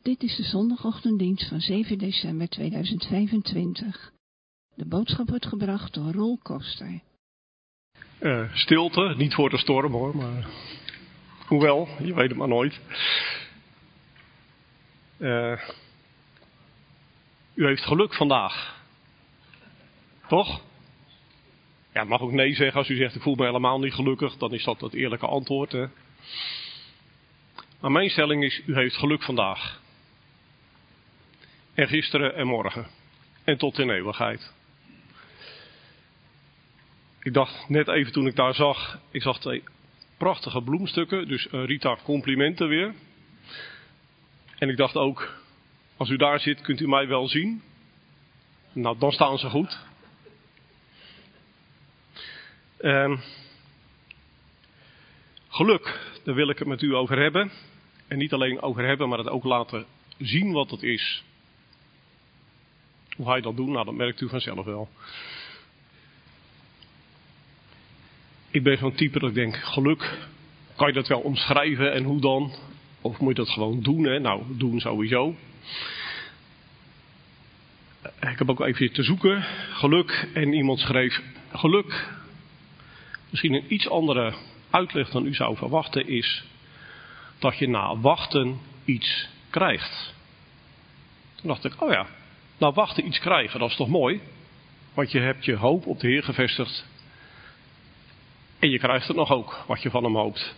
Dit is de zondagochtenddienst van 7 december 2025. De boodschap wordt gebracht door Roel Koster. Stilte, niet voor de storm hoor, maar hoewel, je weet het maar nooit. U heeft geluk vandaag. Toch? Ja, mag ook nee zeggen als u zegt ik voel me helemaal niet gelukkig, dan is dat het eerlijke antwoord. Hè? Maar mijn stelling is, u heeft geluk vandaag. En gisteren en morgen. En tot in eeuwigheid. Ik dacht net even toen ik daar zag, ik zag 2 prachtige bloemstukken, dus Rita complimenten weer. En ik dacht ook, als u daar zit kunt u mij wel zien. Nou, dan staan ze goed. Geluk, daar wil ik het met u over hebben. En niet alleen over hebben, maar het ook laten zien wat het is. Hoe ga je dat doen? Nou, dat merkt u vanzelf wel. Ik ben zo'n type dat ik denk, geluk, kan je dat wel omschrijven en hoe dan? Of moet je dat gewoon doen? Hè? Nou, doen sowieso. Ik heb ook even te zoeken, geluk, en iemand schreef, geluk, misschien een iets andere uitleg dan u zou verwachten, is dat je na wachten iets krijgt. Toen dacht ik, oh ja, na wachten iets krijgen, dat is toch mooi? Want je hebt je hoop op de Heer gevestigd. En je krijgt het nog ook, wat je van hem hoopt.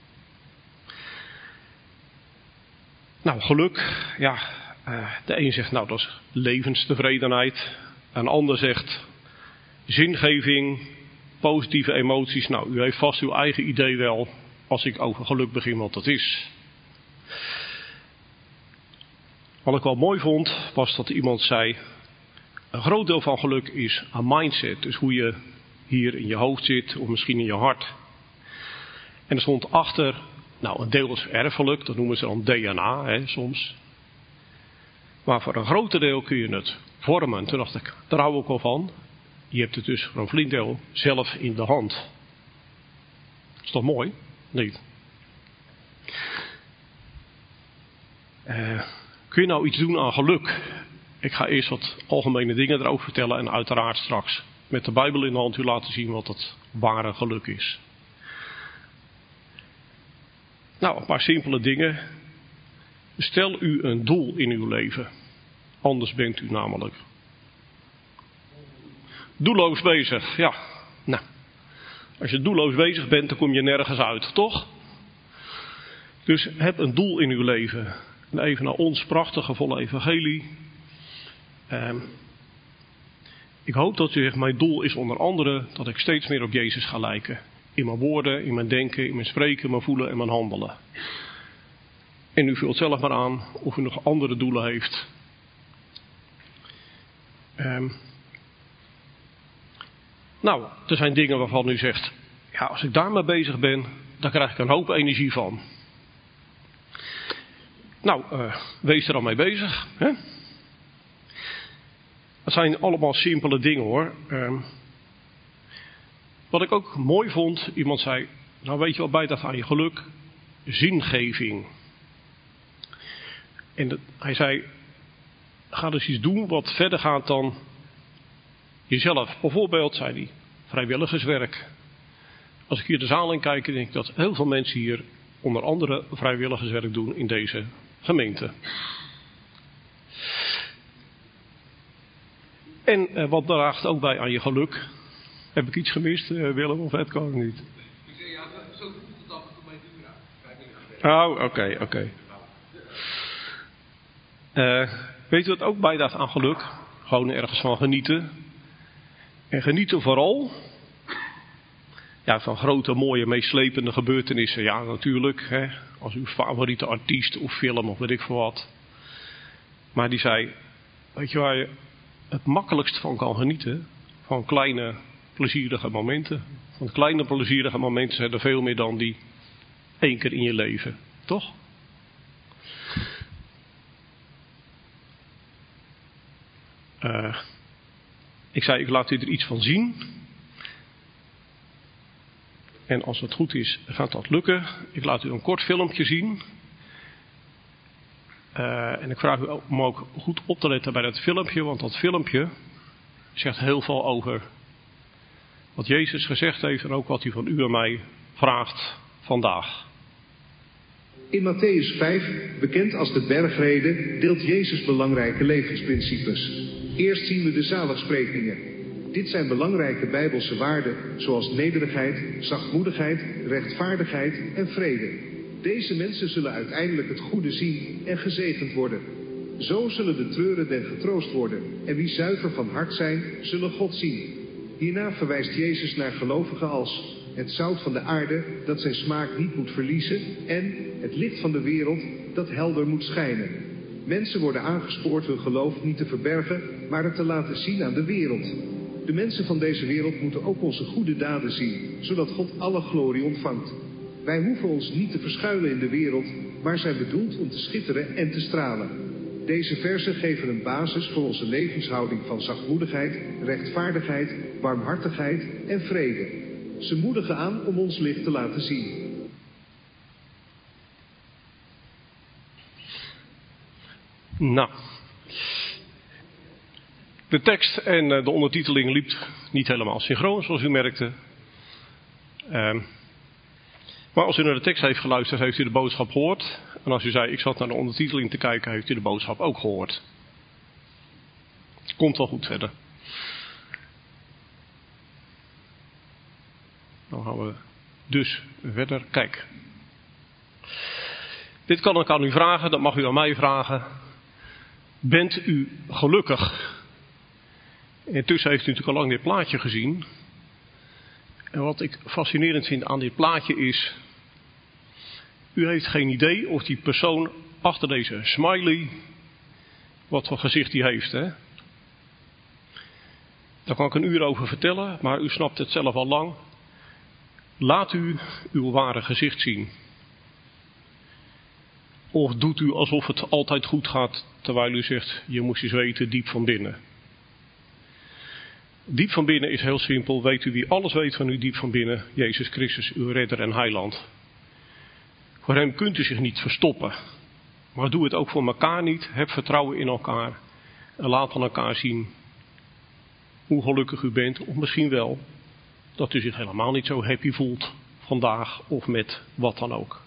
Nou, geluk, ja, de een zegt, nou, dat is levenstevredenheid. Een ander zegt, zingeving, positieve emoties. Nou, u heeft vast uw eigen idee wel, als ik over geluk begin, wat dat is. Wat ik wel mooi vond, was dat iemand zei, een groot deel van geluk is een mindset. Dus hoe je hier in je hoofd zit, of misschien in je hart. En er stond achter, nou, een deel is erfelijk, dat noemen ze dan DNA, hè, soms. Maar voor een groot deel kun je het vormen. Toen dacht ik, daar hou ik wel van. Je hebt het dus voor een flink deel zelf in de hand. Is toch mooi? Niet? Kun je nou iets doen aan geluk? Ik ga eerst wat algemene dingen erover vertellen en uiteraard straks met de Bijbel in de hand u laten zien wat het ware geluk is. Nou, een paar simpele dingen. Stel u een doel in uw leven. Anders bent u namelijk doelloos bezig. Ja, nou. Als je doelloos bezig bent, dan kom je nergens uit, toch? Dus heb een doel in uw leven. En even naar ons prachtige volle evangelie. Ik hoop dat u zegt, mijn doel is onder andere dat ik steeds meer op Jezus ga lijken. In mijn woorden, in mijn denken, in mijn spreken, mijn voelen en mijn handelen. En u vult zelf maar aan of u nog andere doelen heeft. Nou, er zijn dingen waarvan u zegt, ja, als ik daarmee bezig ben, dan krijg ik een hoop energie van. Nou, wees er dan mee bezig. Hè? Dat zijn allemaal simpele dingen hoor. Wat ik ook mooi vond, iemand zei, nou weet je wat bijdraagt aan je geluk? Zingeving. En hij zei, ga dus iets doen wat verder gaat dan jezelf. Bijvoorbeeld, zei hij, vrijwilligerswerk. Als ik hier de zaal in kijk, denk ik dat heel veel mensen hier onder andere vrijwilligerswerk doen in deze gemeente. En wat draagt ook bij aan je geluk? Heb ik iets gemist, Willem, of het kan ik niet? Ik zei, ja, zo voelt het af en toe bij Dura. Oh, oké. Weet u wat ook bijdraagt aan geluk? Gewoon ergens van genieten. En genieten vooral van grote, mooie, meeslepende gebeurtenissen. Ja, natuurlijk. Hè, als uw favoriete artiest of film of weet ik veel wat. Maar die zei, weet je waar je het makkelijkst van kan genieten? Van kleine, plezierige momenten. Van kleine, plezierige momenten zijn er veel meer dan die 1 keer in je leven. Toch? Ik zei, ik laat u er iets van zien. En als het goed is, gaat dat lukken. Ik laat u een kort filmpje zien. En ik vraag u om ook goed op te letten bij dat filmpje, want dat filmpje zegt heel veel over wat Jezus gezegd heeft en ook wat hij van u en mij vraagt vandaag. In Mattheüs 5, bekend als de bergrede, deelt Jezus belangrijke levensprincipes. Eerst zien we de zaligsprekingen. Dit zijn belangrijke Bijbelse waarden, zoals nederigheid, zachtmoedigheid, rechtvaardigheid en vrede. Deze mensen zullen uiteindelijk het goede zien en gezegend worden. Zo zullen de treurenden getroost worden. En wie zuiver van hart zijn, zullen God zien. Hierna verwijst Jezus naar gelovigen als het zout van de aarde dat zijn smaak niet moet verliezen en het licht van de wereld dat helder moet schijnen. Mensen worden aangespoord hun geloof niet te verbergen, maar het te laten zien aan de wereld. De mensen van deze wereld moeten ook onze goede daden zien, zodat God alle glorie ontvangt. Wij hoeven ons niet te verschuilen in de wereld, maar zijn bedoeld om te schitteren en te stralen. Deze verzen geven een basis voor onze levenshouding van zachtmoedigheid, rechtvaardigheid, barmhartigheid en vrede. Ze moedigen aan om ons licht te laten zien. Nou, de tekst en de ondertiteling liep niet helemaal synchroon, zoals u merkte. Maar als u naar de tekst heeft geluisterd, heeft u de boodschap gehoord. En als u zei, ik zat naar de ondertiteling te kijken, heeft u de boodschap ook gehoord. Komt wel goed verder. Dan gaan we dus verder kijken. Dit kan ik aan u vragen, dat mag u aan mij vragen. Bent u gelukkig? Intussen heeft u natuurlijk al lang dit plaatje gezien. En wat ik fascinerend vind aan dit plaatje is, u heeft geen idee of die persoon achter deze smiley, wat voor gezicht die heeft, hè? Daar kan ik een uur over vertellen, maar u snapt het zelf al lang. Laat u uw ware gezicht zien. Of doet u alsof het altijd goed gaat, terwijl u zegt, je moest eens weten diep van binnen. Diep van binnen is heel simpel. Weet u wie alles weet van u diep van binnen? Jezus Christus, uw redder en heiland. Voor hem kunt u zich niet verstoppen. Maar doe het ook voor elkaar niet. Heb vertrouwen in elkaar. En laat aan elkaar zien hoe gelukkig u bent. Of misschien wel dat u zich helemaal niet zo happy voelt vandaag of met wat dan ook.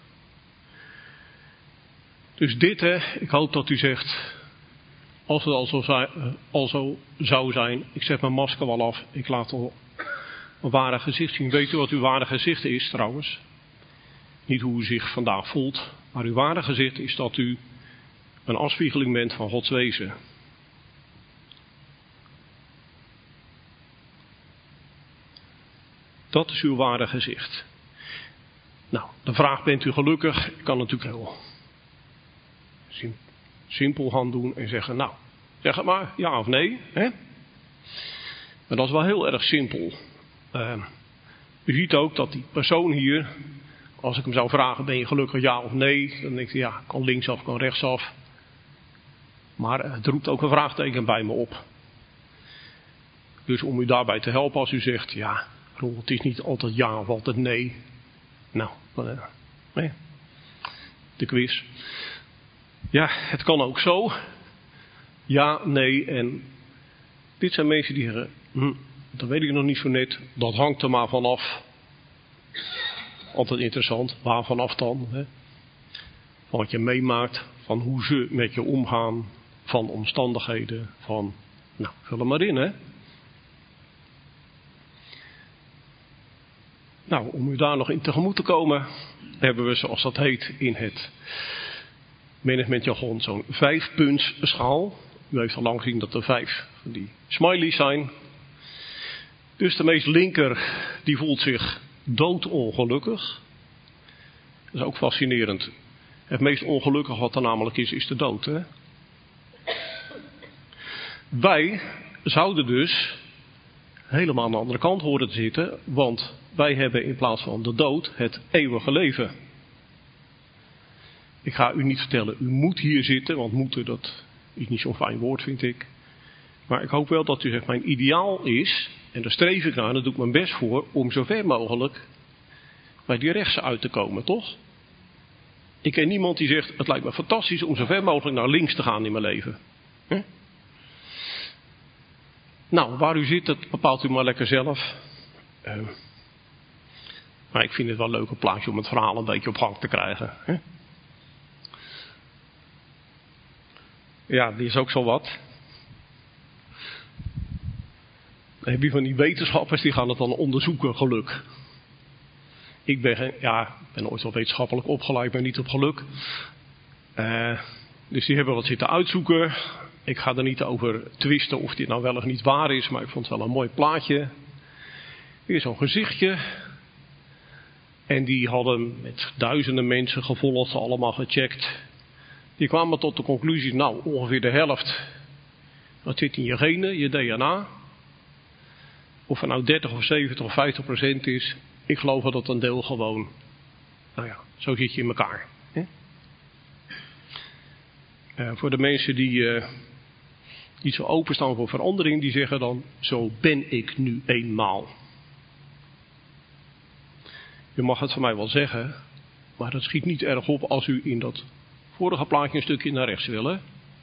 Dus dit, hè, ik hoop dat u zegt, als het al zo zou zijn, ik zet mijn masker wel af, ik laat al een ware gezicht zien. Weet u wat uw ware gezicht is trouwens? Niet hoe u zich vandaag voelt, maar uw ware gezicht is dat u een afspiegeling bent van Gods wezen. Dat is uw ware gezicht. Nou, de vraag, bent u gelukkig? Ik kan natuurlijk heel simpel gaan doen en zeggen, nou, zeg het maar, ja of nee. Hè? Maar dat is wel heel erg simpel. U ziet ook dat die persoon hier, als ik hem zou vragen, ben je gelukkig ja of nee? Dan denk ik, ja, kan linksaf, kan rechtsaf. Maar het roept ook een vraagteken bij me op. Dus om u daarbij te helpen als u zegt, ja, Roel, het is niet altijd ja of altijd nee. Nou, nee. De quiz. Ja, het kan ook zo. Ja, nee en dit zijn mensen die zeggen, dat weet ik nog niet zo net. Dat hangt er maar vanaf. Altijd interessant. Waar vanaf dan? Hè? Van wat je meemaakt. Van hoe ze met je omgaan. Van omstandigheden. Van, nou, vul er maar in, hè. Nou, om u daar nog in tegemoet te komen, hebben we, zoals dat heet in het managementjargon, zo'n 5-punts schaal. U heeft al lang gezien dat er 5 van die smileys zijn. Dus de meest linker, die voelt zich doodongelukkig. Dat is ook fascinerend. Het meest ongelukkig wat er namelijk is de dood, hè. Wij zouden dus helemaal aan de andere kant horen te zitten, want wij hebben in plaats van de dood het eeuwige leven. Ik ga u niet vertellen, u moet hier zitten, want moeten, dat is niet zo'n fijn woord, vind ik. Maar ik hoop wel dat u zegt, mijn ideaal is, en daar streef ik naar, daar doe ik mijn best voor, om zo ver mogelijk bij die rechtse uit te komen, toch? Ik ken niemand die zegt, het lijkt me fantastisch om zo ver mogelijk naar links te gaan in mijn leven. Nou, waar u zit, dat bepaalt u maar lekker zelf. Maar ik vind het wel een leuke plaatje om het verhaal een beetje op gang te krijgen. Ja, die is ook zo wat. Dan heb je van die wetenschappers, die gaan het dan onderzoeken, geluk. Ik ben ooit wel wetenschappelijk opgeleid, maar niet op geluk. Dus die hebben wat zitten uitzoeken. Ik ga er niet over twisten of dit nou wel of niet waar is, maar ik vond het wel een mooi plaatje. Weer zo'n gezichtje. En die hadden met duizenden mensen gevolgd, allemaal gecheckt. Die kwamen tot de conclusie, nou ongeveer de helft, dat zit in je genen, je DNA. Of het nou 30 of 70 of 50% is, ik geloof dat een deel gewoon, nou ja, zo zit je in elkaar. Voor de mensen die niet zo openstaan voor verandering, die zeggen dan, zo ben ik nu eenmaal. U mag het van mij wel zeggen, maar dat schiet niet erg op als u in dat vorige plaatje een stukje naar rechts wil. Hè?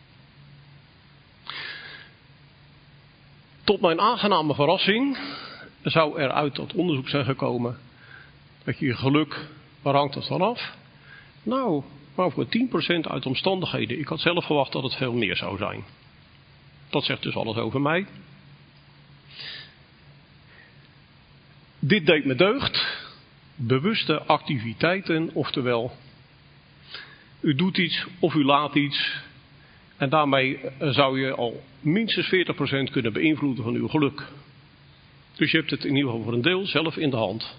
Tot mijn aangename verrassing zou er uit dat onderzoek zijn gekomen dat je geluk, waar hangt dat dan af? Nou, maar voor 10% uit omstandigheden. Ik had zelf verwacht dat het veel meer zou zijn. Dat zegt dus alles over mij. Dit deed me deugd. Bewuste activiteiten, oftewel, u doet iets of u laat iets. En daarmee zou je al minstens 40% kunnen beïnvloeden van uw geluk. Dus je hebt het in ieder geval voor een deel zelf in de hand.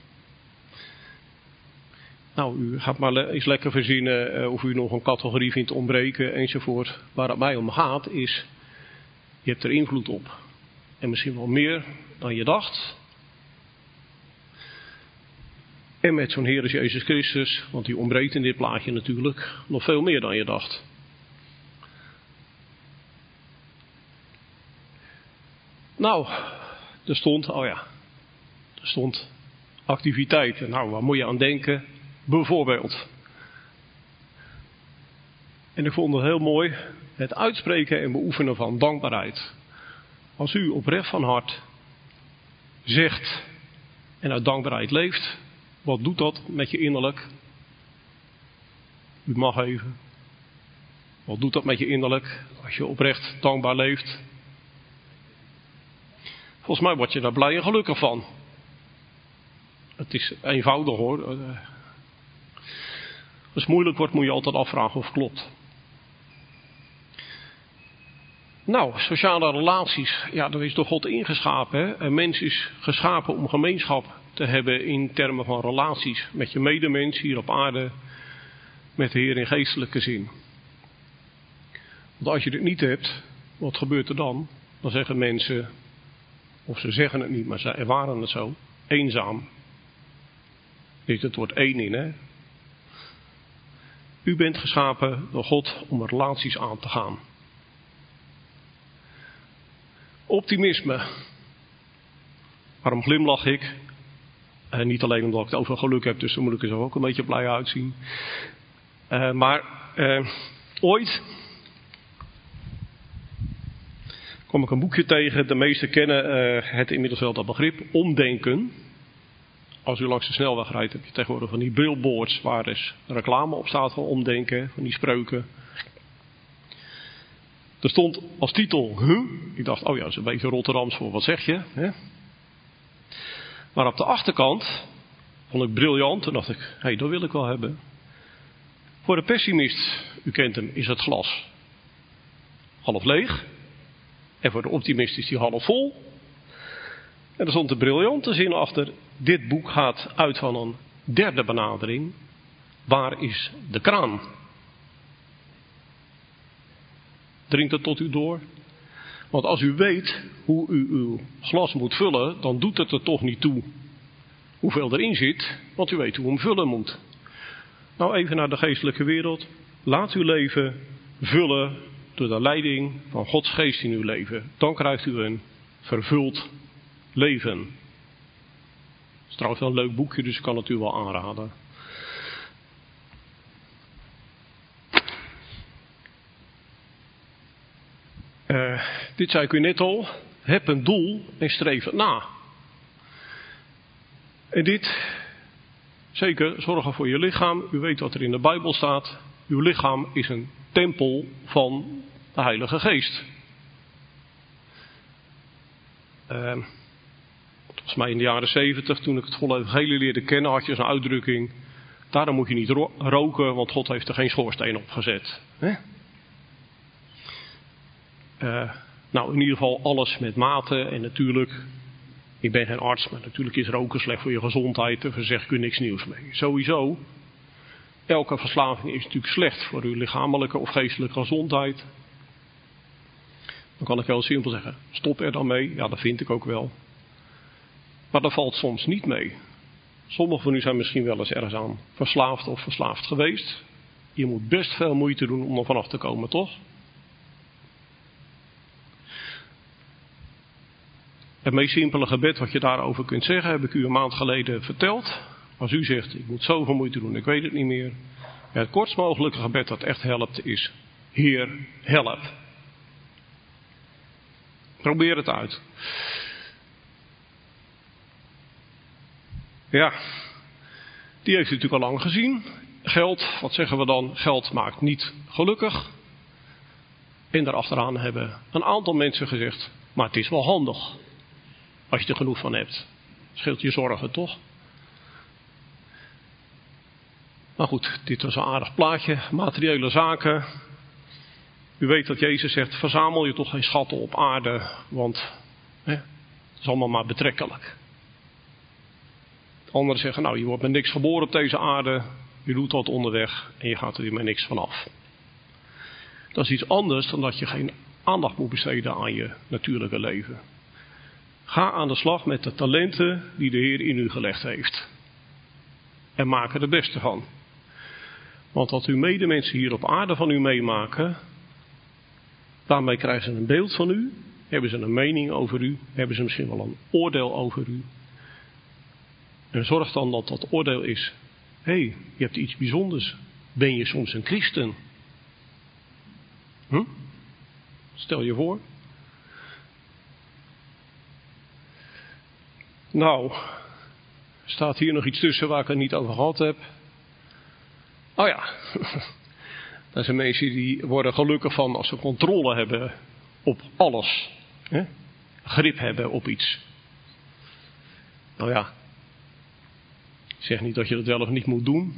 Nou, u gaat maar eens lekker verzinnen of u nog een categorie vindt ontbreken enzovoort. Waar het mij om gaat is, je hebt er invloed op. En misschien wel meer dan je dacht. En met zo'n Heer als Jezus Christus, want die ontbreekt in dit plaatje natuurlijk, nog veel meer dan je dacht. Nou, er stond activiteiten. Nou, waar moet je aan denken? Bijvoorbeeld. En ik vond het heel mooi, het uitspreken en beoefenen van dankbaarheid. Als u oprecht van hart zegt en uit dankbaarheid leeft, wat doet dat met je innerlijk? U mag even. Wat doet dat met je innerlijk als je oprecht dankbaar leeft? Volgens mij word je daar blij en gelukkig van. Het is eenvoudig hoor. Als het moeilijk wordt moet je altijd afvragen of het klopt. Nou, sociale relaties. Ja, daar is door God ingeschapen. Hè? Een mens is geschapen om gemeenschap te hebben in termen van relaties. Met je medemens hier op aarde. Met de Heer in geestelijke zin. Want als je dit niet hebt, wat gebeurt er dan? Dan zeggen mensen, of ze zeggen het niet, maar ze ervaren het zo. Eenzaam. Dit het woord één in, hè? U bent geschapen door God om relaties aan te gaan. Optimisme. Waarom glimlach ik? Niet alleen omdat ik het over geluk heb, dus dan moet ik er zo ook een beetje blij uitzien. Maar ooit kwam ik een boekje tegen. De meesten kennen het inmiddels wel, dat begrip. Omdenken. Als u langs de snelweg rijdt, heb je tegenwoordig van die billboards waar dus reclame op staat van omdenken, van die spreuken. Er stond als titel, Ik dacht, oh ja, dat is een beetje Rotterdams voor, wat zeg je? Hè? Maar op de achterkant vond ik briljant. Toen dacht ik, dat wil ik wel hebben. Voor de pessimist, u kent hem, is het glas half leeg. En voor de optimist is die half vol. En er stond de briljante zin achter. Dit boek gaat uit van een derde benadering. Waar is de kraan? Dringt het tot u door? Want als u weet hoe u uw glas moet vullen, dan doet het er toch niet toe hoeveel erin zit, want u weet hoe u hem vullen moet. Nou even naar de geestelijke wereld. Laat uw leven vullen door de leiding van Gods geest in uw leven. Dan krijgt u een vervuld leven. Het is trouwens wel een leuk boekje, dus ik kan het u wel aanraden. Dit zei ik u net al. Heb een doel en streef het na. En dit, zeker zorgen voor je lichaam. U weet wat er in de Bijbel staat. Uw lichaam is een tempel van de Heilige Geest. Volgens mij in de jaren 70, toen ik het volle evangelie leerde kennen, had je zo'n uitdrukking. Daarom moet je niet roken, want God heeft er geen schoorsteen op gezet. Nou, in ieder geval alles met mate. En natuurlijk, ik ben geen arts, maar natuurlijk is roken slecht voor je gezondheid. Daar zeg ik u niks nieuws mee. Sowieso, elke verslaving is natuurlijk slecht voor uw lichamelijke of geestelijke gezondheid. Dan kan ik heel simpel zeggen, stop er dan mee. Ja, dat vind ik ook wel. Maar dat valt soms niet mee. Sommigen van u zijn misschien wel eens ergens aan verslaafd of verslaafd geweest. Je moet best veel moeite doen om er vanaf te komen, toch? Het meest simpele gebed wat je daarover kunt zeggen, heb ik u een maand geleden verteld. Als u zegt, ik moet zoveel moeite doen, ik weet het niet meer. Ja, het kortst mogelijke gebed dat echt helpt is, Heer, help. Probeer het uit. Ja, die heeft u natuurlijk al lang gezien. Geld, wat zeggen we dan? Geld maakt niet gelukkig. En daarachteraan hebben een aantal mensen gezegd, maar het is wel handig. Als je er genoeg van hebt. Scheelt je zorgen, toch? Maar goed, dit was een aardig plaatje. Materiële zaken. U weet dat Jezus zegt, verzamel je toch geen schatten op aarde, want het is allemaal maar betrekkelijk. Anderen zeggen, nou, je wordt met niks geboren op deze aarde. Je doet dat onderweg en je gaat er weer met niks vanaf. Dat is iets anders dan dat je geen aandacht moet besteden aan je natuurlijke leven. Ga aan de slag met de talenten die de Heer in u gelegd heeft. En maak er het beste van. Want wat uw medemensen hier op aarde van u meemaken, daarmee krijgen ze een beeld van u. Hebben ze een mening over u. Hebben ze misschien wel een oordeel over u. En zorg dan dat dat oordeel is. Hé, je hebt iets bijzonders. Ben je soms een christen? Stel je voor. Nou, staat hier nog iets tussen waar ik het niet over gehad heb. Oh ja, dat zijn mensen die worden gelukkig van als ze controle hebben op alles. Grip hebben op iets. Nou ja, ik zeg niet dat je dat wel of niet moet doen.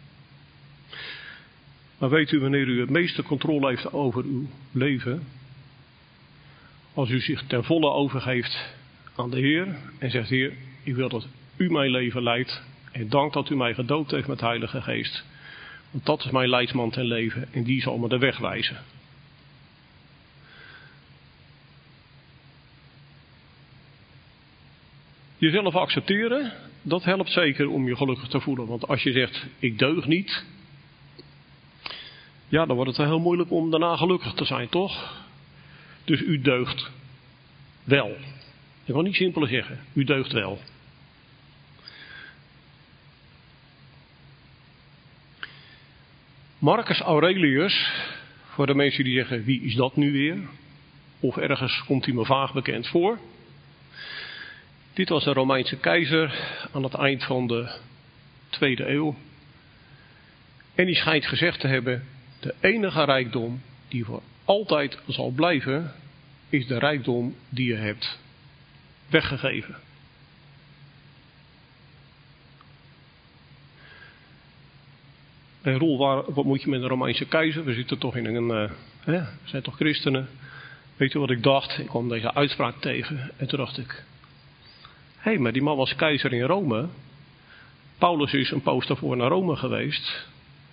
Maar weet u wanneer u het meeste controle heeft over uw leven? Als u zich ten volle overgeeft aan de Heer en zegt, Heer, ik wil dat u mijn leven leidt. En dank dat u mij gedoopt heeft met de Heilige Geest. Want dat is mijn leidsman ten leven en die zal me de weg wijzen. Jezelf accepteren, dat helpt zeker om je gelukkig te voelen. Want als je zegt, ik deug niet, ja, dan wordt het wel heel moeilijk om daarna gelukkig te zijn, toch? Dus u deugt wel. Ik wil niet simpeler zeggen, u deugt wel. Marcus Aurelius, voor de mensen die zeggen, wie is dat nu weer? Of ergens komt hij me vaag bekend voor. Dit was een Romeinse keizer aan het eind van de 2e eeuw. En die schijnt gezegd te hebben, de enige rijkdom die voor altijd zal blijven, is de rijkdom die je hebt weggegeven. En Roel, wat moet je met een Romeinse keizer? We zitten toch in we zijn toch christenen? Weet je wat ik dacht? Ik kwam deze uitspraak tegen en toen dacht ik, hé, maar die man was keizer in Rome. Paulus is een poos daarvoor naar Rome geweest.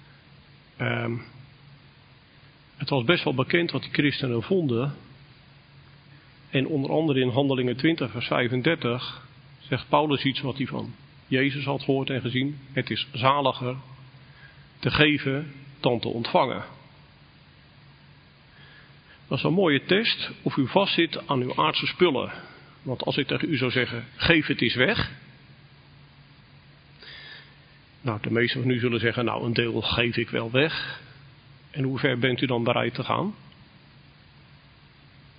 Het was best wel bekend wat die christenen vonden. En onder andere in Handelingen 20 vers 35 zegt Paulus iets wat hij van Jezus had gehoord en gezien. Het is zaliger te geven dan te ontvangen. Dat is een mooie test of u vastzit aan uw aardse spullen. Want als ik tegen u zou zeggen, geef het eens weg. Nou, de meesten van u zullen zeggen, nou, een deel geef ik wel weg. En hoe ver bent u dan bereid te gaan?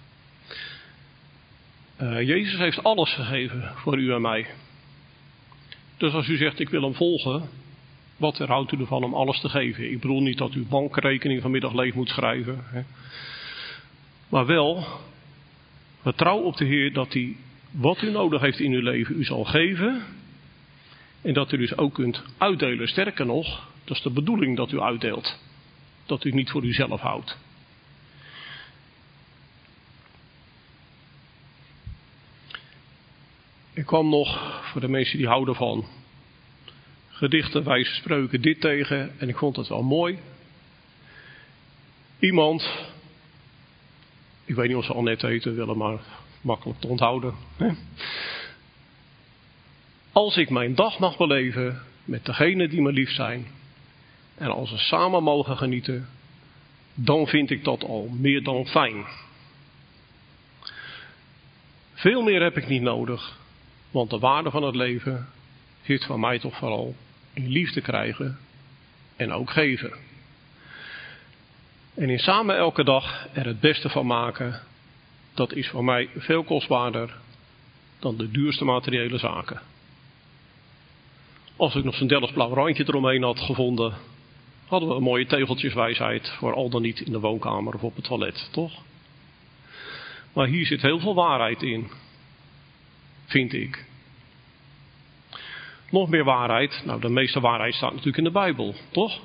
Jezus heeft alles gegeven voor u en mij. Dus als u zegt, ik wil hem volgen, wat weerhoudt u ervan om alles te geven? Ik bedoel niet dat u bankrekening vanmiddag leeg moet schrijven. Hè? Maar wel, vertrouw op de Heer dat hij wat u nodig heeft in uw leven u zal geven. En dat u dus ook kunt uitdelen. Sterker nog, dat is de bedoeling dat u uitdeelt. Dat u het niet voor uzelf houdt. Ik kwam nog, voor de mensen die houden van gedichten, wijze spreuken, dit tegen. En ik vond het wel mooi. Iemand, ik weet niet of ze Annette heten willen, maar makkelijk te onthouden. Hè? Als ik mijn dag mag beleven met degenen die me lief zijn. En als we samen mogen genieten. Dan vind ik dat al meer dan fijn. Veel meer heb ik niet nodig. Want de waarde van het leven zit van mij toch vooral in liefde krijgen en ook geven. En in samen elke dag er het beste van maken, dat is voor mij veel kostbaarder dan de duurste materiële zaken. Als ik nog zo'n Delfts blauw randje eromheen had gevonden, hadden we een mooie tegeltjeswijsheid voor al dan niet in de woonkamer of op het toilet, toch? Maar hier zit heel veel waarheid in, vind ik. Nog meer waarheid, nou de meeste waarheid staat natuurlijk in de Bijbel, toch?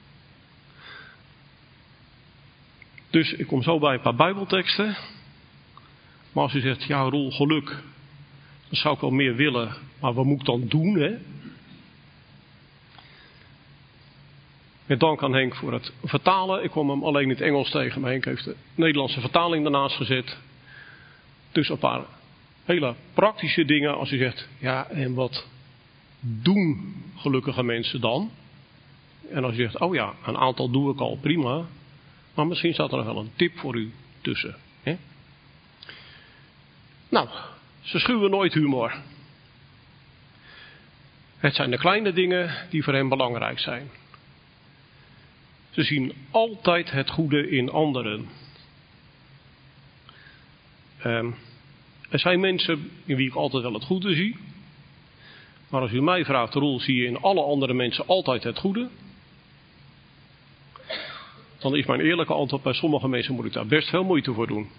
Dus ik kom zo bij een paar Bijbelteksten. Maar als u zegt, ja Roel, geluk, dan zou ik wel meer willen, maar wat moet ik dan doen, hè? Met dank aan Henk voor het vertalen. Ik kwam hem alleen in het Engels tegen, maar Henk heeft de Nederlandse vertaling daarnaast gezet. Dus een paar hele praktische dingen als u zegt, ja en wat doen gelukkige mensen dan? En als u zegt, oh ja, een aantal doe ik al, prima. Maar misschien staat er nog wel een tip voor u tussen. Hè? Nou, ze schuwen nooit humor. Het zijn de kleine dingen die voor hen belangrijk zijn. Ze zien altijd het goede in anderen. Er zijn mensen in wie ik altijd wel het goede zie. Maar als u mij vraagt, Roel, zie je in alle andere mensen altijd het goede? Dan is mijn eerlijke antwoord, bij sommige mensen moet ik daar best veel moeite voor doen.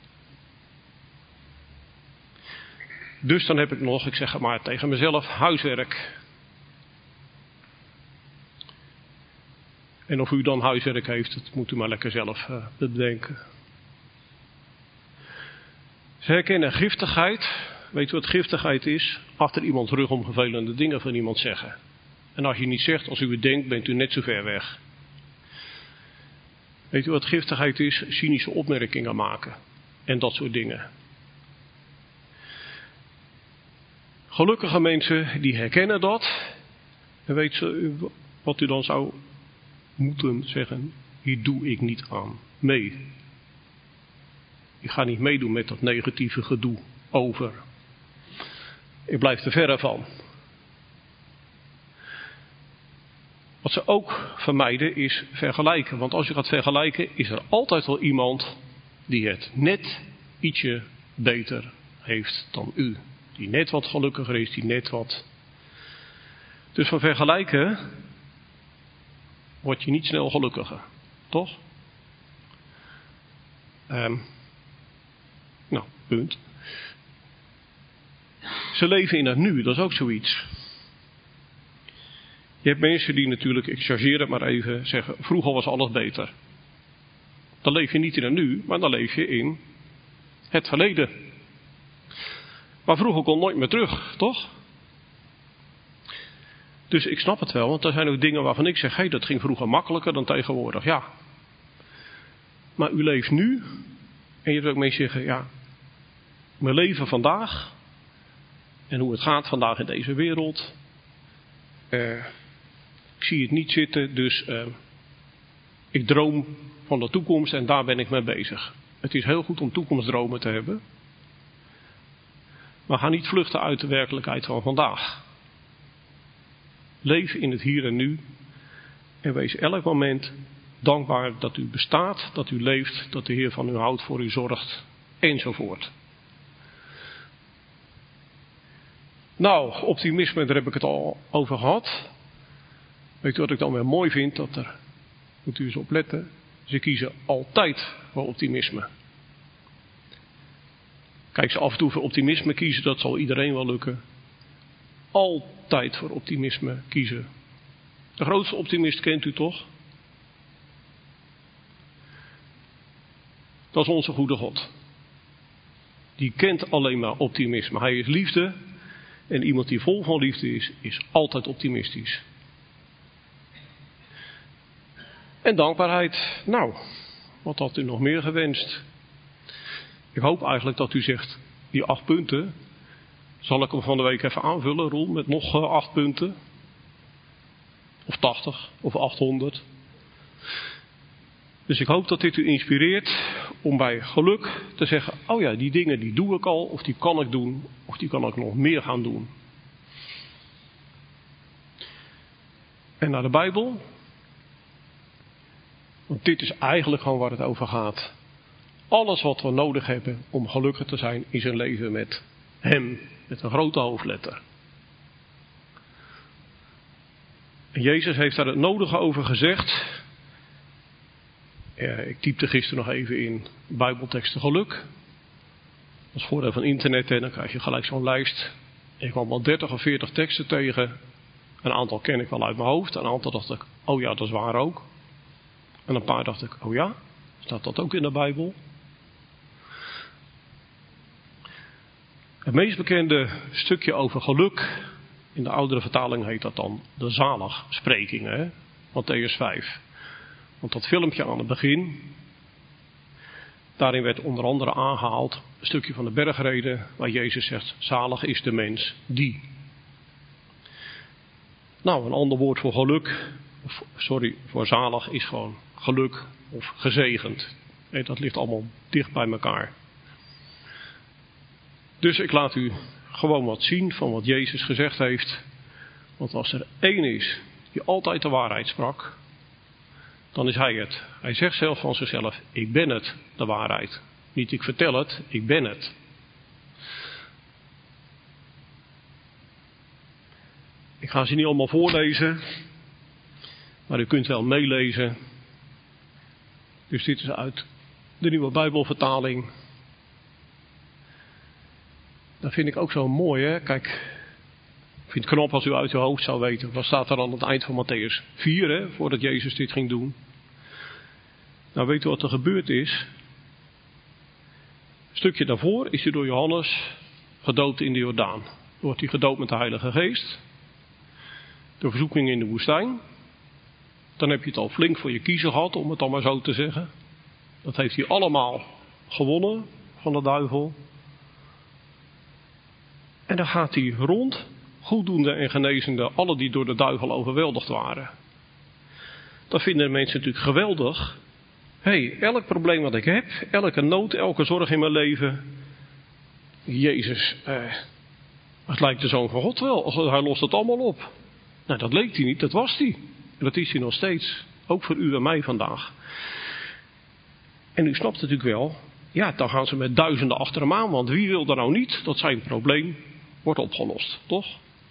Dus dan heb ik nog, ik zeg het maar tegen mezelf, huiswerk. En of u dan huiswerk heeft, dat moet u maar lekker zelf bedenken. Ze herkennen giftigheid. Weet u wat giftigheid is? Achter iemands rug om vervelende dingen van iemand zeggen. En als je niet zegt, als u het denkt, bent u net zo ver weg. Weet u wat giftigheid is? Cynische opmerkingen maken. En dat soort dingen. Gelukkige mensen, die herkennen dat. En weet ze wat u dan zou moeten zeggen? Hier doe ik niet aan mee. Ik ga niet meedoen met dat negatieve gedoe over. Ik blijf er verre van. Wat ze ook vermijden is vergelijken. Want als je gaat vergelijken is er altijd wel iemand die het net ietsje beter heeft dan u. Die net wat gelukkiger is, die net wat. Dus van vergelijken word je niet snel gelukkiger. Toch? Nou, punt. Ze leven in het nu, dat is ook zoiets. Je hebt mensen die natuurlijk, ik chargeer het maar even, zeggen, vroeger was alles beter. Dan leef je niet in het nu, maar dan leef je in het verleden. Maar vroeger kon nooit meer terug, toch? Dus ik snap het wel, want er zijn ook dingen waarvan ik zeg, dat ging vroeger makkelijker dan tegenwoordig, ja. Maar u leeft nu, en je hebt ook mensen zeggen, ja, mijn leven vandaag, en hoe het gaat vandaag in deze wereld, ik zie het niet zitten, dus ik droom van de toekomst en daar ben ik mee bezig. Het is heel goed om toekomstdromen te hebben. Maar ga niet vluchten uit de werkelijkheid van vandaag. Leef in het hier en nu. En wees elk moment dankbaar dat u bestaat, dat u leeft, dat de Heer van u houdt, voor u zorgt, enzovoort. Nou, optimisme, daar heb ik het al over gehad. Weet u wat ik dan weer mooi vind? Moet u eens opletten. Ze kiezen altijd voor optimisme. Kijk, ze af en toe voor optimisme kiezen, dat zal iedereen wel lukken. Altijd voor optimisme kiezen. De grootste optimist kent u toch? Dat is onze goede God. Die kent alleen maar optimisme. Hij is liefde. En iemand die vol van liefde is altijd optimistisch. En dankbaarheid. Nou, wat had u nog meer gewenst? Ik hoop eigenlijk dat u zegt, die 8 punten. Zal ik hem van de week even aanvullen, Roel, met nog 8 punten? Of 80, of 800. Dus ik hoop dat dit u inspireert om bij geluk te zeggen, oh ja, die dingen die doe ik al, of die kan ik doen, of die kan ik nog meer gaan doen. En naar de Bijbel. Want dit is eigenlijk gewoon waar het over gaat. Alles wat we nodig hebben om gelukkig te zijn is een leven met Hem, met een grote hoofdletter. En Jezus heeft daar het nodige over gezegd. Ik typte gisteren nog even in Bijbelteksten geluk. Dat is voordeel van internet, en dan krijg je gelijk zo'n lijst. Ik kwam al 30 of 40 teksten tegen. Een aantal ken ik wel uit mijn hoofd. Een aantal dacht ik, oh ja, dat is waar ook. En een paar dacht ik, oh ja, staat dat ook in de Bijbel? Het meest bekende stukje over geluk, in de oudere vertaling heet dat dan de zaligsprekingen, Mattheüs 5. Want dat filmpje aan het begin, daarin werd onder andere aangehaald een stukje van de bergreden waar Jezus zegt, zalig is de mens die. Nou, een ander woord voor geluk, voor zalig is gewoon geluk of gezegend. Dat ligt allemaal dicht bij elkaar. Dus ik laat u gewoon wat zien van wat Jezus gezegd heeft. Want als er één is die altijd de waarheid sprak, dan is hij het. Hij zegt zelf van zichzelf, ik ben het, de waarheid. Niet ik vertel het, ik ben het. Ik ga ze niet allemaal voorlezen, maar u kunt wel meelezen. Dus dit is uit de Nieuwe Bijbelvertaling. Dat vind ik ook zo mooi, hè. Kijk, ik vind het knap als u uit uw hoofd zou weten. Wat staat er aan het eind van Mattheüs 4, hè, voordat Jezus dit ging doen. Nou, weet u wat er gebeurd is? Een stukje daarvoor is hij door Johannes gedoopt in de Jordaan. Wordt hij gedoopt met de Heilige Geest. De verzoeking in de woestijn. Dan heb je het al flink voor je kiezen gehad, om het dan maar zo te zeggen. Dat heeft hij allemaal gewonnen van de duivel. En dan gaat hij rond, goeddoende en genezende, alle die door de duivel overweldigd waren. Dat vinden mensen natuurlijk geweldig. Elk probleem wat ik heb, elke nood, elke zorg in mijn leven. Jezus, het lijkt de Zoon van God wel, hij lost het allemaal op. Nou, dat leek hij niet, dat was hij. En dat is hij nog steeds, ook voor u en mij vandaag. En u snapt natuurlijk wel, ja, dan gaan ze met duizenden achter hem aan, want wie wil er nou niet dat zijn probleem wordt opgelost, toch?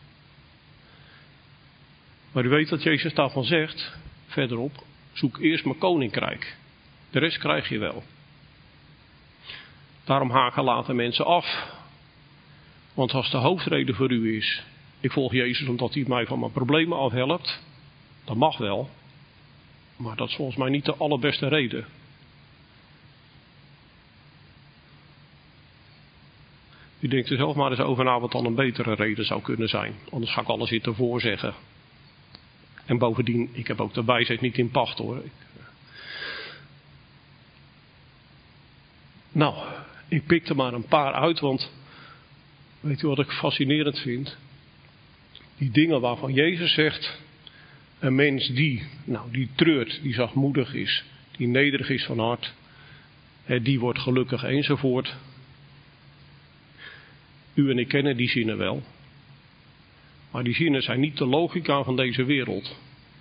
Maar u weet dat Jezus daarvan zegt, verderop, zoek eerst mijn koninkrijk. De rest krijg je wel. Daarom haken later mensen af. Want als de hoofdreden voor u is, ik volg Jezus omdat hij mij van mijn problemen afhelpt, dat mag wel. Maar dat is volgens mij niet de allerbeste reden. U denkt er zelf maar eens over na wat dan een betere reden zou kunnen zijn. Anders ga ik alles hier tevoor zeggen. En bovendien, ik heb ook de wijsheid niet in pacht, hoor. Nou, ik pik er maar een paar uit, want weet u wat ik fascinerend vind? Die dingen waarvan Jezus zegt, een mens die treurt, die zachtmoedig is, die nederig is van hart, die wordt gelukkig enzovoort. U en ik kennen die zinnen wel. Maar die zinnen zijn niet de logica van deze wereld.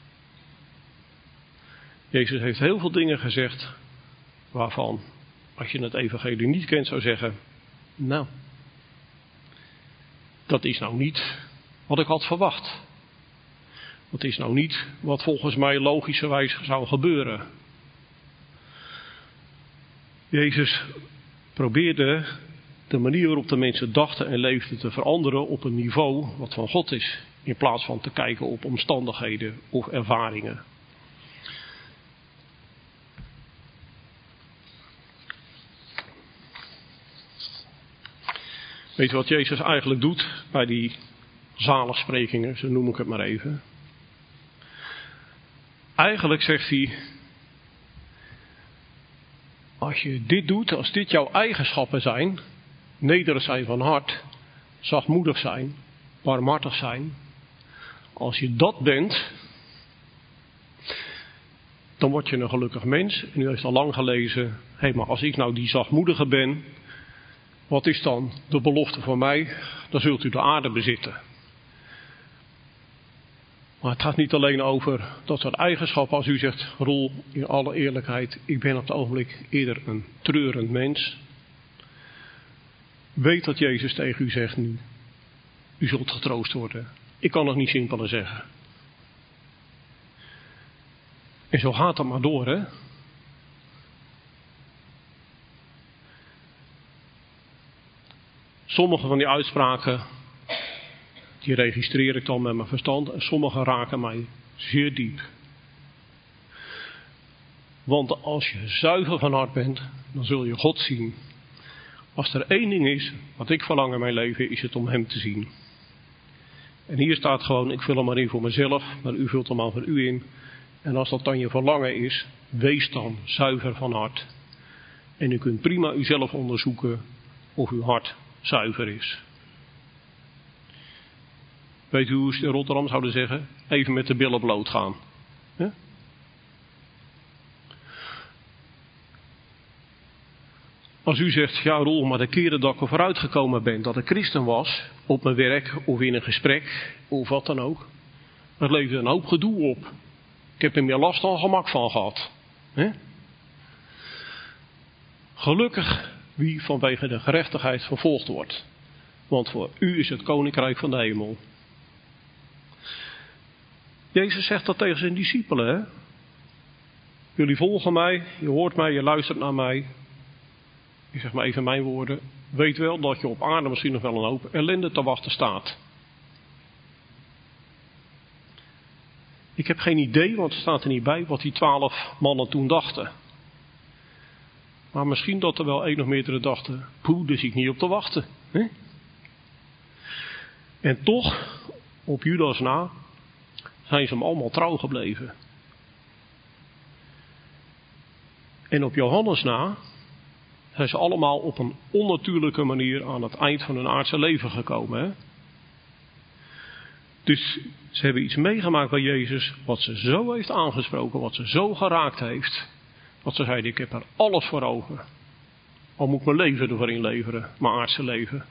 Jezus heeft heel veel dingen gezegd waarvan, als je het evangelie niet kent, zou zeggen, nou, dat is nou niet wat ik had verwacht. Dat is nou niet wat volgens mij logischerwijs zou gebeuren. Jezus probeerde de manier waarop de mensen dachten en leefden te veranderen op een niveau wat van God is. In plaats van te kijken op omstandigheden of ervaringen. Weet je wat Jezus eigenlijk doet bij die zaligsprekingen, zo noem ik het maar even. Eigenlijk zegt hij, als je dit doet, als dit jouw eigenschappen zijn, nederig zijn van hart, zachtmoedig zijn, barmhartig zijn, als je dat bent, dan word je een gelukkig mens. En u heeft al lang gelezen, maar als ik nou die zachtmoedige ben, wat is dan de belofte voor mij? Dan zult u de aarde bezitten. Maar het gaat niet alleen over dat soort eigenschappen. Als u zegt, Roel, in alle eerlijkheid, ik ben op het ogenblik eerder een treurend mens. Weet dat Jezus tegen u zegt nu, u zult getroost worden. Ik kan het niet simpeler zeggen. En zo gaat het maar door, hè. Sommige van die uitspraken, die registreer ik dan met mijn verstand. En sommige raken mij zeer diep. Want als je zuiver van hart bent, dan zul je God zien. Als er één ding is, wat ik verlang in mijn leven, is het om Hem te zien. En hier staat gewoon, ik vul hem maar in voor mezelf, maar u vult hem al voor u in. En als dat dan je verlangen is, wees dan zuiver van hart. En u kunt prima uzelf onderzoeken of uw hart zuiver is. Weet u hoe ze in Rotterdam zouden zeggen? Even met de billen bloot gaan. Ja? Als u zegt, ja Roel, maar de keren dat ik er vooruit gekomen ben, dat ik christen was, op mijn werk of in een gesprek, of wat dan ook. Dat levert een hoop gedoe op. Ik heb er meer last dan gemak van gehad. He? Gelukkig wie vanwege de gerechtigheid vervolgd wordt. Want voor u is het koninkrijk van de hemel. Jezus zegt dat tegen zijn discipelen. Hè? Jullie volgen mij, je hoort mij, je luistert naar mij. Ik zeg maar even mijn woorden. Weet wel dat je op aarde misschien nog wel een hoop ellende te wachten staat. Ik heb geen idee, want er staat er niet bij wat die 12 mannen toen dachten. Maar misschien dat er wel één of meerdere dachten, poeh, daar zie ik niet op te wachten. Hè? En toch, op Judas na, zijn ze hem allemaal trouw gebleven. En op Johannes na, zijn ze allemaal op een onnatuurlijke manier aan het eind van hun aardse leven gekomen. Hè? Dus ze hebben iets meegemaakt bij Jezus wat ze zo heeft aangesproken, wat ze zo geraakt heeft. Dat ze zeiden, ik heb er alles voor over. Al moet ik mijn leven ervoor inleveren, mijn aardse leven.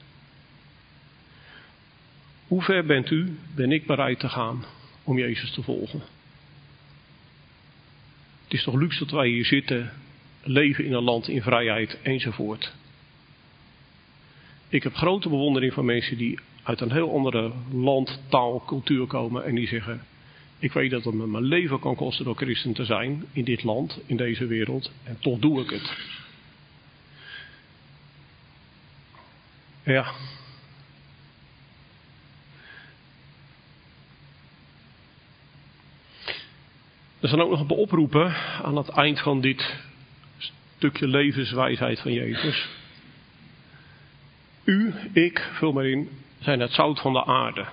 Hoe ver ben ik bereid te gaan om Jezus te volgen? Het is toch luxe dat wij hier zitten, leven in een land in vrijheid enzovoort. Ik heb grote bewondering van mensen die uit een heel andere land, taal, cultuur komen en die zeggen, ik weet dat het me mijn leven kan kosten door christen te zijn in dit land, in deze wereld, en toch doe ik het. Ja. Er zijn ook nog een paar oproepen aan het eind van dit stukje levenswijsheid van Jezus. U, ik, vul maar in, zijn het zout van de aarde.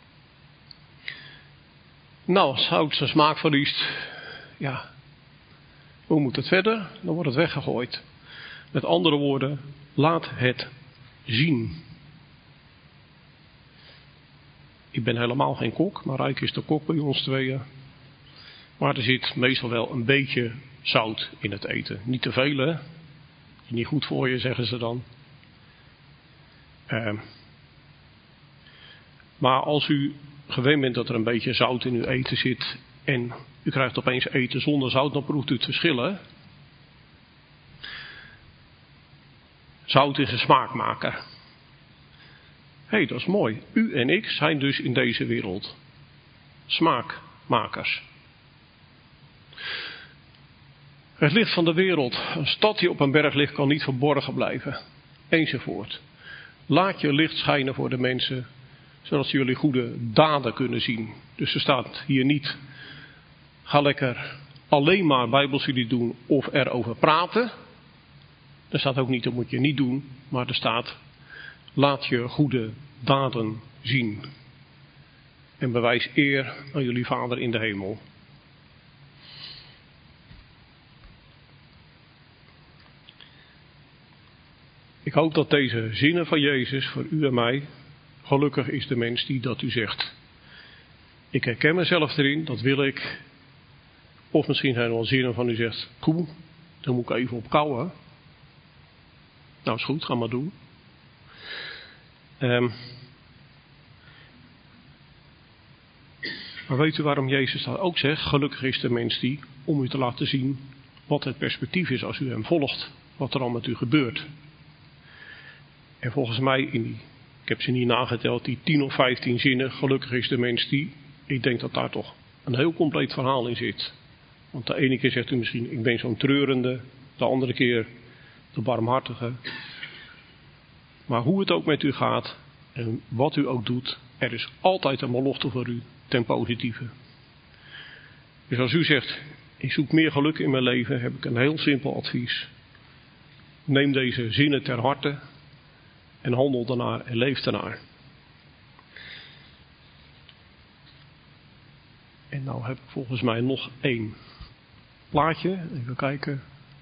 Nou, als zout zijn smaak verliest, ja, hoe moet het verder? Dan wordt het weggegooid. Met andere woorden, laat het zien. Ik ben helemaal geen kok, maar Rijk is de kok bij ons tweeën. Maar er zit meestal wel een beetje zout in het eten. Niet te veel, hè? Niet goed voor je, zeggen ze dan. Maar als u gewend bent dat er een beetje zout in uw eten zit en u krijgt opeens eten zonder zout, dan proeft u het verschil, hè? Zout is een smaakmaker. Hé, dat is mooi. U en ik zijn dus in deze wereld smaakmakers. Het licht van de wereld, een stad die op een berg ligt, kan niet verborgen blijven. Enzovoort. Laat je licht schijnen voor de mensen, zodat ze jullie goede daden kunnen zien. Dus er staat hier niet, ga lekker alleen maar bijbelstudie doen of erover praten. Er staat ook niet, dat moet je niet doen, maar er staat, laat je goede daden zien. En bewijs eer aan jullie Vader in de hemel. Ik hoop dat deze zinnen van Jezus voor u en mij, gelukkig is de mens die dat u zegt. Ik herken mezelf erin, dat wil ik. Of misschien zijn er wel zinnen van u zegt, poeh, daar moet ik even op kouwen. Nou is goed, ga maar doen. Maar weet u waarom Jezus dat ook zegt? Gelukkig is de mens die, om u te laten zien wat het perspectief is als u hem volgt, wat er al met u gebeurt. En volgens mij, ik heb ze niet nageteld, die 10 of 15 zinnen, gelukkig is de mens die, ik denk dat daar toch een heel compleet verhaal in zit. Want de ene keer zegt u misschien, ik ben zo'n treurende, de andere keer de barmhartige. Maar hoe het ook met u gaat en wat u ook doet, er is altijd een belofte voor u ten positieve. Dus als u zegt, ik zoek meer geluk in mijn leven, heb ik een heel simpel advies. Neem deze zinnen ter harte en handel daarnaar en leef daarnaar. En nou heb ik volgens mij nog 1 plaatje. Even kijken.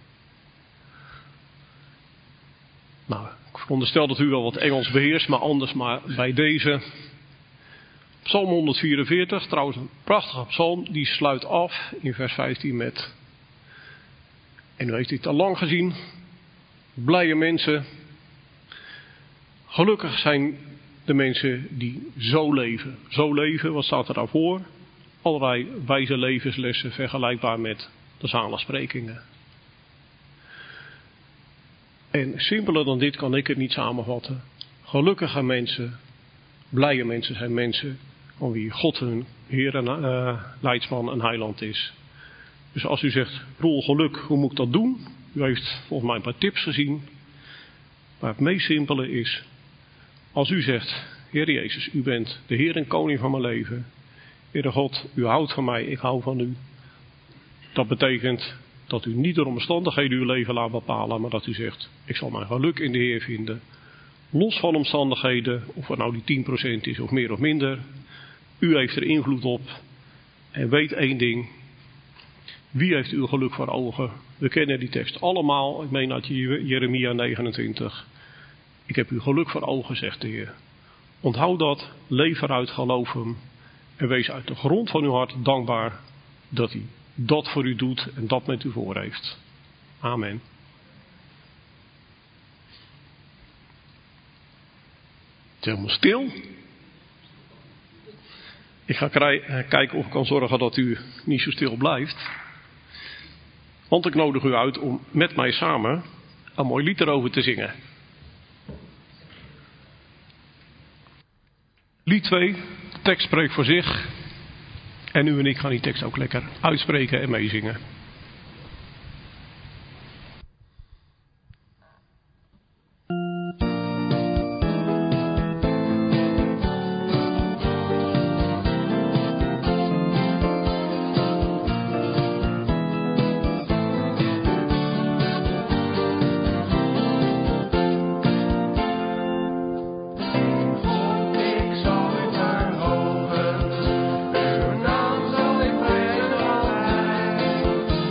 Nou, ik veronderstel dat u wel wat Engels beheerst, maar anders maar bij deze. Psalm 144, trouwens een prachtige psalm, die sluit af in vers 15 met, en u heeft dit al lang gezien, blije mensen. Gelukkig zijn de mensen die zo leven. Zo leven, wat staat er daarvoor? Allerlei wijze levenslessen vergelijkbaar met de zaligsprekingen. En simpeler dan dit kan ik het niet samenvatten. Gelukkige mensen, blije mensen zijn mensen van wie God hun Heer en leidsman en heiland is. Dus als u zegt, Roel, geluk, hoe moet ik dat doen? U heeft volgens mij een paar tips gezien. Maar het meest simpele is, als u zegt, Heer Jezus, u bent de Heer en Koning van mijn leven. Heere God, u houdt van mij, ik hou van u. Dat betekent dat u niet door omstandigheden uw leven laat bepalen, maar dat u zegt, ik zal mijn geluk in de Heer vinden. Los van omstandigheden, of het nou die 10% is of meer of minder. U heeft er invloed op. En weet 1 ding. Wie heeft uw geluk voor ogen? We kennen die tekst allemaal. Ik meen uit Jeremia 29. Ik heb uw geluk voor ogen, zegt de Heer. Onthoud dat, leef eruit, geloof hem. En wees uit de grond van uw hart dankbaar dat hij dat voor u doet en dat met u voor heeft. Amen. Het is helemaal stil. Ik ga kijken of ik kan zorgen dat u niet zo stil blijft. Want ik nodig u uit om met mij samen een mooi lied erover te zingen. Lied 2, de tekst spreekt voor zich. En u en ik gaan die tekst ook lekker uitspreken en meezingen. Uw naam zal ik prijzen altijd.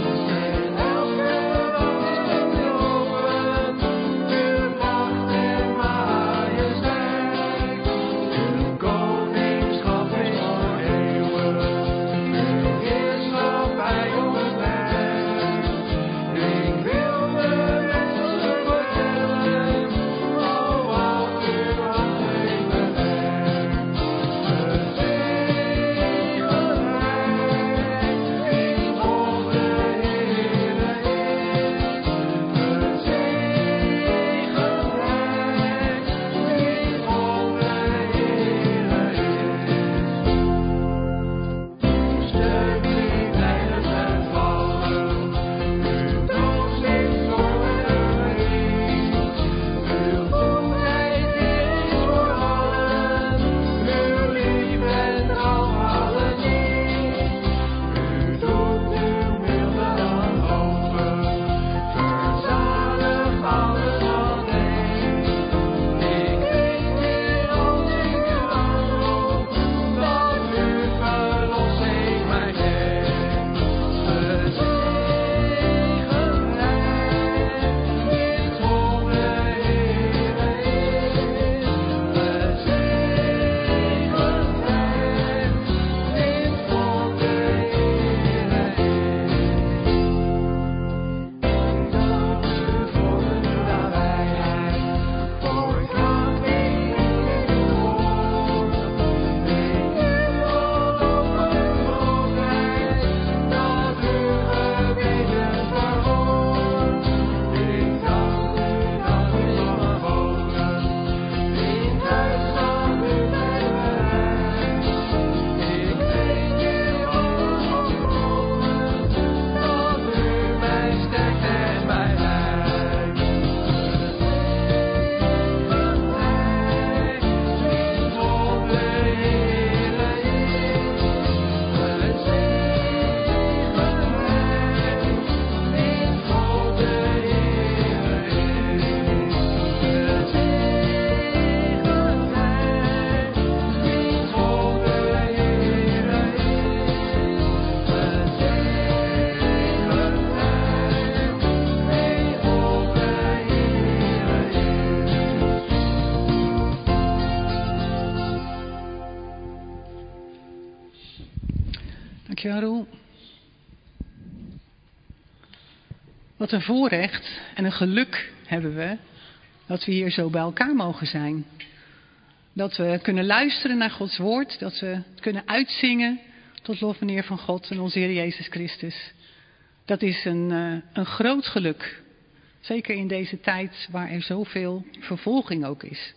Wat een voorrecht en een geluk hebben we dat we hier zo bij elkaar mogen zijn. Dat we kunnen luisteren naar Gods woord, dat we kunnen uitzingen tot lof en eer van God en onze Heer Jezus Christus. Dat is een groot geluk. Zeker in deze tijd waar er zoveel vervolging ook is.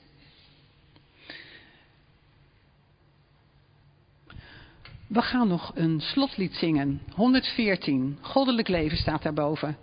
We gaan nog een slotlied zingen. 114. Goddelijk leven staat daarboven.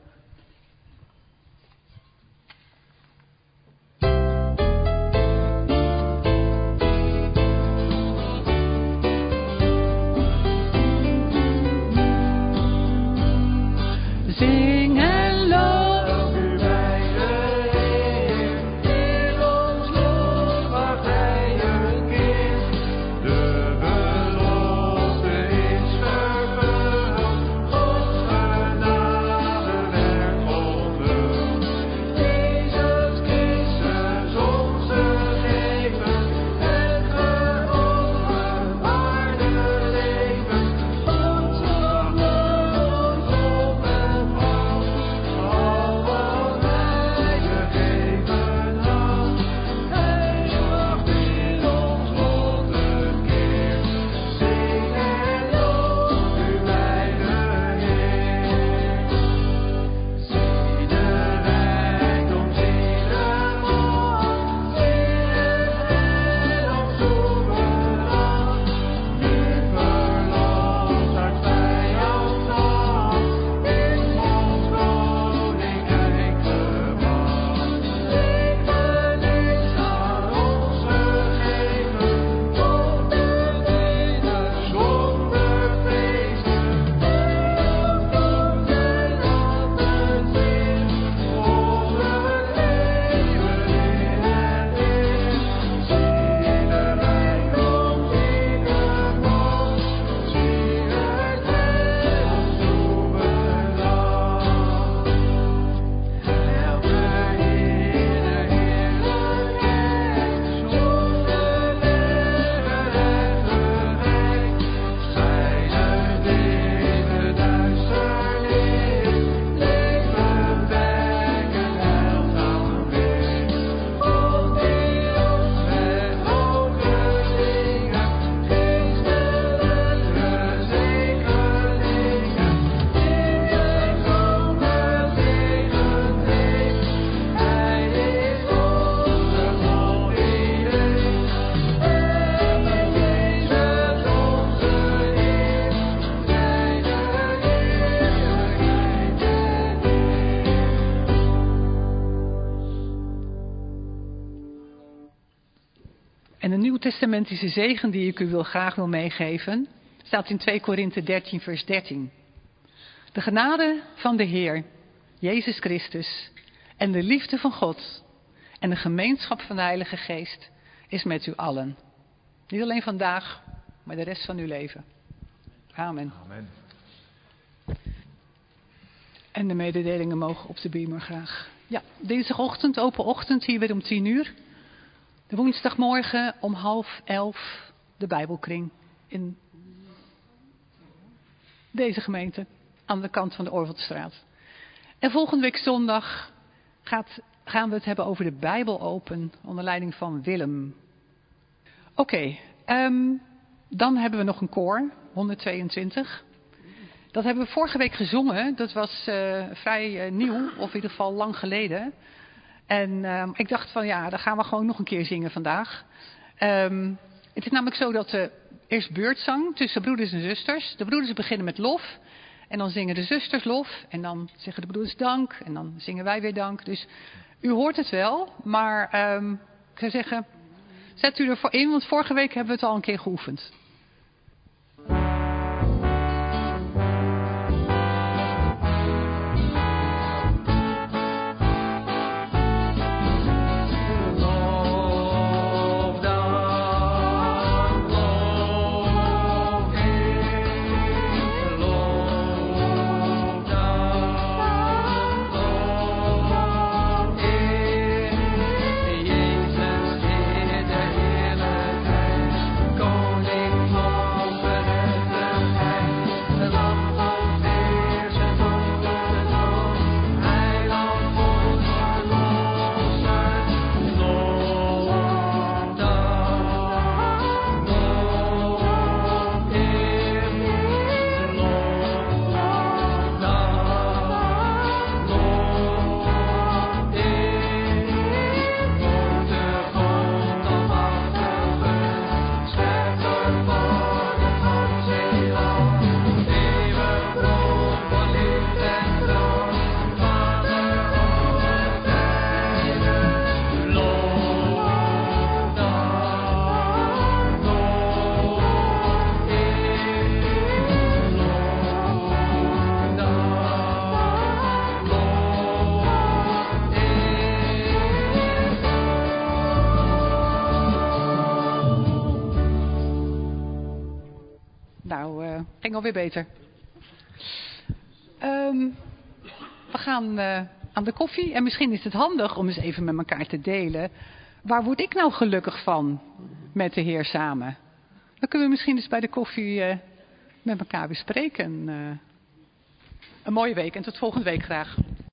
Zing en loof u bij de Heer, in ons lot waar Hij een kind. De belofte is vervuld, Gods genade werd onthuld. Jezus Christus onze leven, het geopenbaarde leven, ons verloren op en vast. Al wat Hij gegeven had, Hij bracht in ons lot een keer. Zing en loof u bij de Heer. Zie de rijkdom, zie de macht, zie het heilig soeverein. Nu verlost uit vijandschap, in ons koninkrijk gebracht. Zegening aan ons gegeven, tot de ene zonder vrezen. Wij ook door zijn handen zin, goddelijk leven in het Heer. Zie de rijkdom, zie de macht, zie het heilig soeverein. Elke heerlijkheid, zonder leggen en gerecht, scheiden in de duisternis, leven wekken heilzaam weer. God die ons met hoge dingen, geestelijke zegeningen, in zijn kroon gezegend heeft. Hij is onze God iedereen, en met Jezus onze Heer, zijn de heerlijkheid en En een nieuwtestamentische zegen die ik u graag wil meegeven, staat in 2 Korinthe 13 vers 13. De genade van de Heer, Jezus Christus, en de liefde van God en de gemeenschap van de Heilige Geest is met u allen. Niet alleen vandaag, maar de rest van uw leven. Amen. Amen. En de mededelingen mogen op de beamer graag. Ja, dinsdagochtend, open ochtend, hier weer om 10:00. De woensdagmorgen om 10:30 de Bijbelkring in deze gemeente, aan de kant van de Orveldstraat. En volgende week zondag gaan we het hebben over de Bijbel open, onder leiding van Willem. Oké, dan hebben we nog een koor, 122. Dat hebben we vorige week gezongen. Dat was vrij nieuw, of in ieder geval lang geleden. En ik dacht van ja, dan gaan we gewoon nog een keer zingen vandaag. Het is namelijk zo dat eerst beurtzang tussen broeders en zusters. De broeders beginnen met lof. En dan zingen de zusters lof. En dan zeggen de broeders dank. En dan zingen wij weer dank. Dus u hoort het wel. Maar ik zou zeggen, zet u ervoor in. Want vorige week hebben we het al een keer geoefend. Jezus, Heer der heerlijkheid, Koning Nou, ging alweer beter. We gaan aan de koffie. En misschien is het handig om eens even met elkaar te delen. Waar word ik nou gelukkig van met de Heer samen? Dan kunnen we misschien eens bij de koffie met elkaar bespreken. Een mooie week en tot volgende week graag.